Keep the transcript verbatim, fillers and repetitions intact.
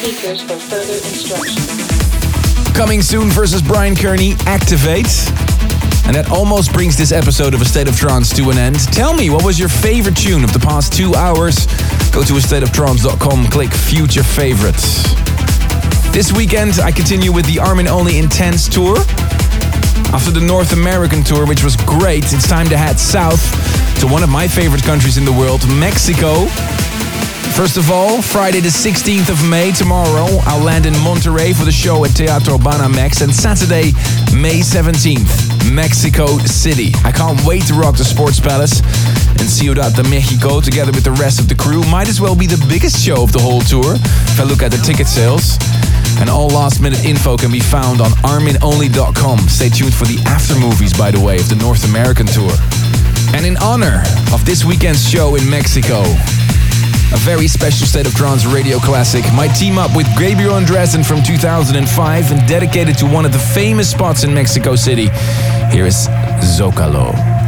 speakers for further instructions. Coming soon versus Brian Kearney, Activate. And that almost brings this episode of A State of Trance to an end. Tell me, what was your favorite tune of the past two hours? Go to a state of trance dot com, click Future Favorites. This weekend, I continue with the Armin Only Intense Tour. After the North American tour, which was great, it's time to head south to one of my favorite countries in the world, Mexico. First of all, Friday the sixteenth of May, tomorrow, I'll land in Monterrey for the show at Teatro Banamex. And Saturday, May seventeenth, Mexico City. I can't wait to rock the Sports Palace in Ciudad de Mexico together with the rest of the crew. Might as well be the biggest show of the whole tour, if I look at the ticket sales. And all last minute info can be found on armin only dot com. Stay tuned for the after movies, by the way, of the North American tour. And in honor of this weekend's show in Mexico, a very special State of Trance radio classic, might team up with Gabriel Andresen from two thousand five and dedicated to one of the famous spots in Mexico City. Here is Zócalo.